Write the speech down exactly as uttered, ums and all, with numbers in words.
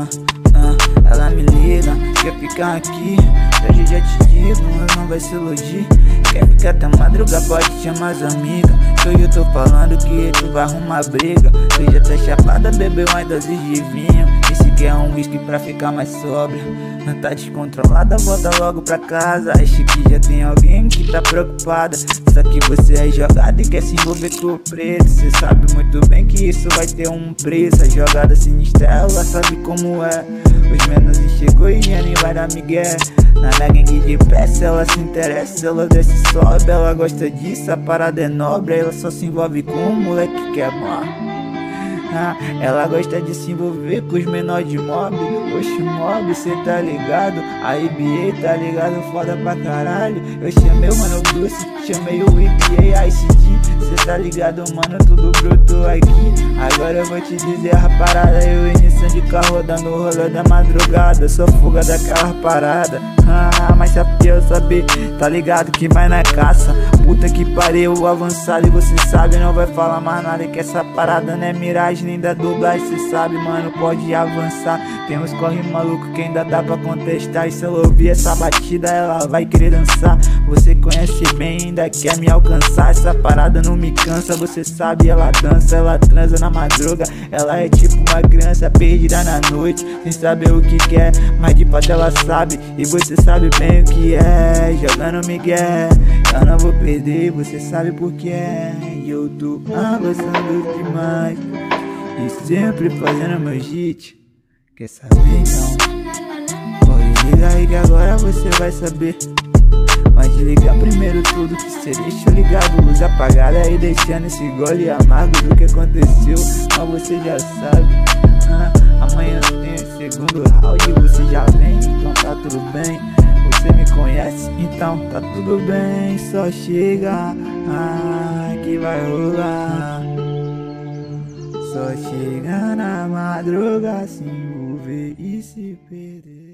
ah, ela me liga, quer ficar aqui. Hoje eu já te digo, mas não vai se iludir. Quer ficar até madruga, pode chamar as amigas. Que hoje eu tô falando que tu vai arrumar briga. Tu já tá chapada, bebeu uma dose de vinho. E se quer um whisky pra ficar mais sóbria, não tá descontrolada, volta logo pra casa. Acho que já tem alguém que tá preocupada. Só que você é jogada e quer se envolver com o preto. Cê sabe muito bem que isso vai ter um preço. A jogada sinistra, ela sabe como é. Os menos chegou e já nem vai dar migué. Na minha gangue de peça ela se interessa, ela desce e sobe. Ela gosta disso, a parada é nobre. Ela só se envolve com um moleque que é mal. Ah, ela gosta de se envolver com os menores de mob. Oxe, mob, cê tá ligado? A I B A tá ligado, foda pra caralho. Eu chamei o Mano Bruce, chamei o I B A, Ice T. Cê tá ligado, mano, tudo bruto aqui. Agora eu vou te dizer a parada. Eu iniciando de carro rodando o rolê da madrugada. Sou fuga daquela parada. Ah, mas se a pior saber, tá ligado que vai na caça. Puta que pariu, avançado e você sabe. Não vai falar mais nada que essa parada não é miragem nem da dublagem. Cê sabe, mano, pode avançar. Tem uns corre maluco que ainda dá pra contestar. E se ela ouvir essa batida, ela vai querer dançar. Você conhece bem, ainda quer me alcançar. Essa parada não me cansa, você sabe, ela dança. Ela transa na madruga, ela é tipo uma criança perdida na noite, sem saber o que quer, mas de fato ela sabe. E você sabe bem o que é, jogando migué. Eu não vou perder, você sabe por que é. E eu tô gostando demais e sempre fazendo meu hit. Quer saber então? Pode ligar aí que agora você vai saber. Mas desligar primeiro tudo que cê deixou ligado. Luz apagada aí deixando esse gole amargo do que aconteceu. Mas você já sabe, ah, amanhã tem o segundo round e você já vem. Então tá tudo bem, você me conhece, então tá tudo bem. Só chega, ah, que vai rolar. Só chega na madruga, se envolver e se perder.